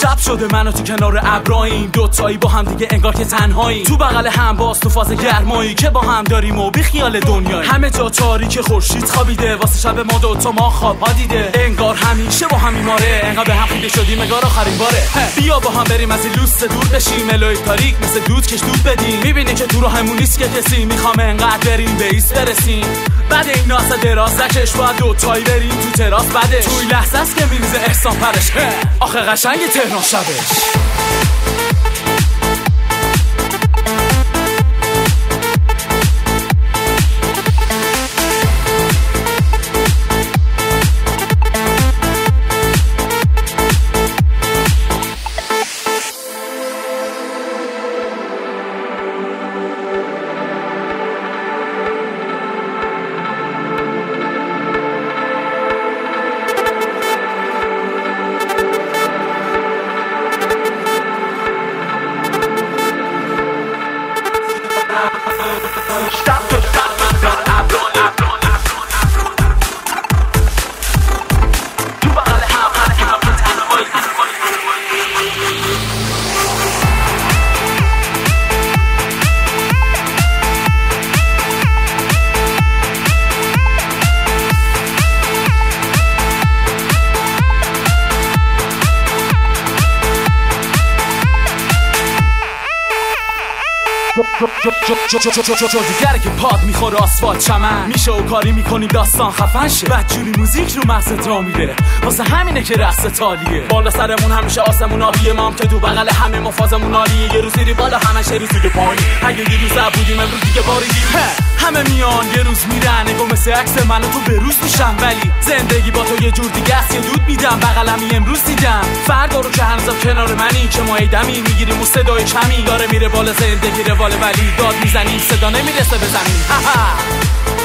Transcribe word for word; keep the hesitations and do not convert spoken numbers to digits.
شب شده منو تو کنار ابراهیم، دوتایی با هم دیگه انگار که تنهاییم، تو بغل هم باز تو فاز گرمایی که با هم داریم و بی خیال دنیایی. همه جا تاریک خورشید خوابیده، واسه شب ما دوتا ما خواب ها دیده، انگار همیشه با هم میماره، انگار به هم خیده شدیم انگار آخرین باره. بیا با هم بریم از این لوست دور بشیم، الهی تاریک مثل دود کش دود بدیم، میبینی که تو راهمون نیست که کسی، میخوام انقدر بریم به ایست برسیم. بعد این ناسه دراز نکش، باید دوتایی بریم تو تراس بعدش، توی لحظه است که میریزه احسان پرش، آخه قشنگ تهران شبش. دیگره که پاد میخوره آسفالت چمن میشه و کاری میکنیم داستان خفن شه، بدجوری موزیک رو مغزت را میره، واسه همینه که رقص تالیه، بالا سرمون همیشه آسمون آبیه، ما هم که تو بغل همه ما فازمون عالیه، یه روز زیری بالا همش یه روز دیگه پایین، اگه یه روز بودیم امروز دیگه باریدیم، همه میان یه روز میرن، نگو مثل عکس من و تو به روز میشم، ولی زندگی با تو یه جور دیگه است، یه دود میدم بغلمی امروز دیدم، فردا رو که هنوزم کنار منی، که ما ایدمی میگیریم و صدای کمی داره میره بالا، زندگی روال ولی داد میزنیم صدا نمیرسه به زمین.